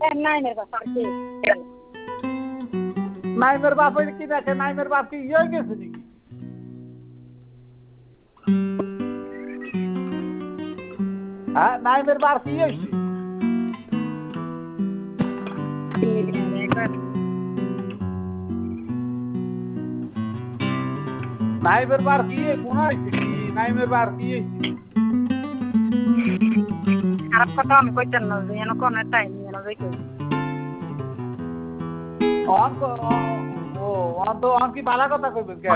নাইমের কথা কি নাইমের বাপ হইলে কি দেখে নাইমের বাপ কি ইয়ে গেছে নাকি হ্যাঁ নাইমের বাপ কি হয়েছে নাইমের বার কি কোন হয়েছে নাইমের বার কি হয়েছে খারাপ কথা আমি কইতেন না যে এনে কোন টাইম এনে যাইতে অন কি বালা কথা কইবেন কে